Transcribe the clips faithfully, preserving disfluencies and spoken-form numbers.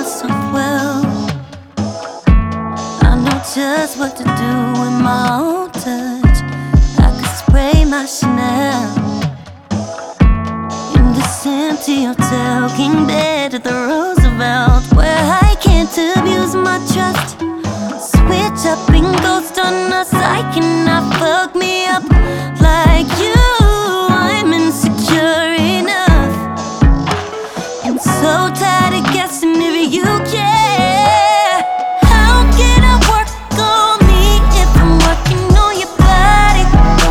myself well. I know just what to do with my own touch. I could spray my Chanel in this empty hotel, king bed at the Roosevelt, where I can't abuse my trust. Switch up and ghost on us. I cannot fuck me up like you. I'm insecure enough and so tired of guessing if you care. How can I work on me if I'm working on your body?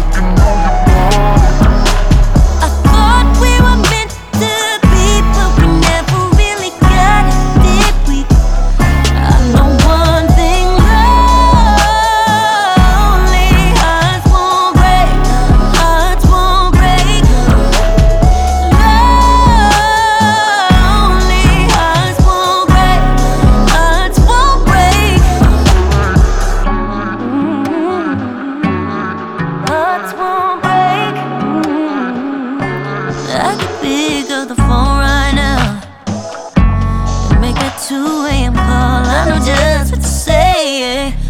I thought we were meant to be, but we never really got it, did we? I know one thing, lonely hearts won't break, hearts won't break. Lonely hearts won't break, hearts won't break. Hearts won't break. I could pick up the phone right now and make a two A M call. I know just what to say.